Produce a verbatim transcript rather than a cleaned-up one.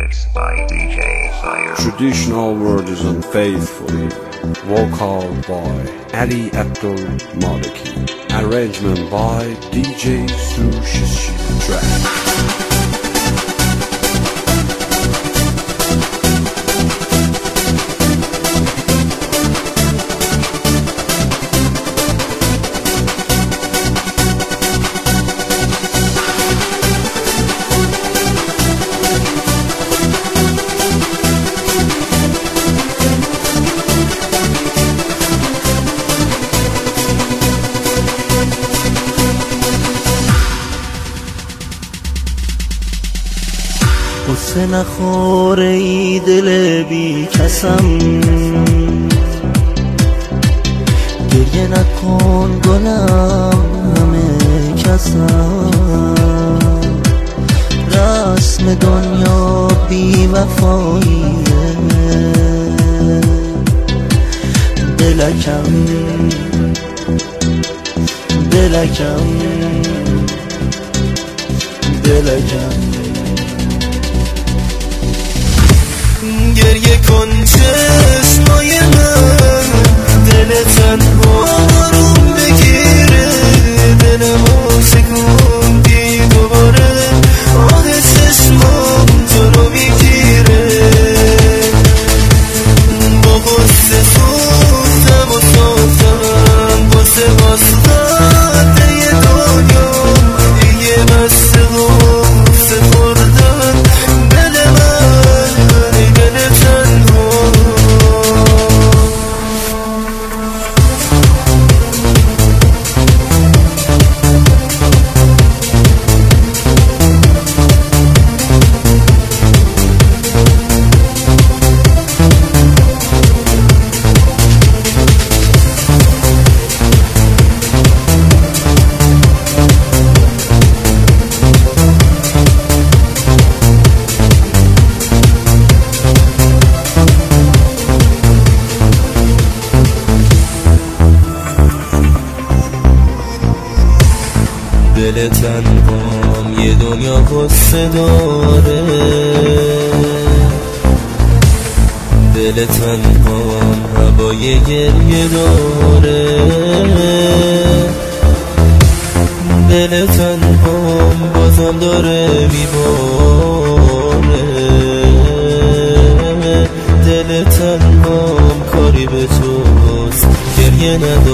mix by D J Fire. Traditional words unfaithfully. Vocal by Ali Abdul Maliki. Arrangement by D J Sushi Track. قصه نخوره ای دل بی کسم، گریه نکن گلم همه کسم. رسم دنیا بی وفاییه، دلکم دلکم دلکم گریه کن چشمای من، دل تنها آروم بگیره، دلمو شکوندی دوباره، آه چشمام تو رو میگیره. با قصه سوختم و ساختم واسه واسطه یه دنیا دیگه بسته غصه خوردن دل من دل تنها. دل تنهام یه دنیا قصه داره، دل تنهام هوای گریه داره، دل تنهام بازم داره میباره، دل تنهام کاری به توست گریه نداره.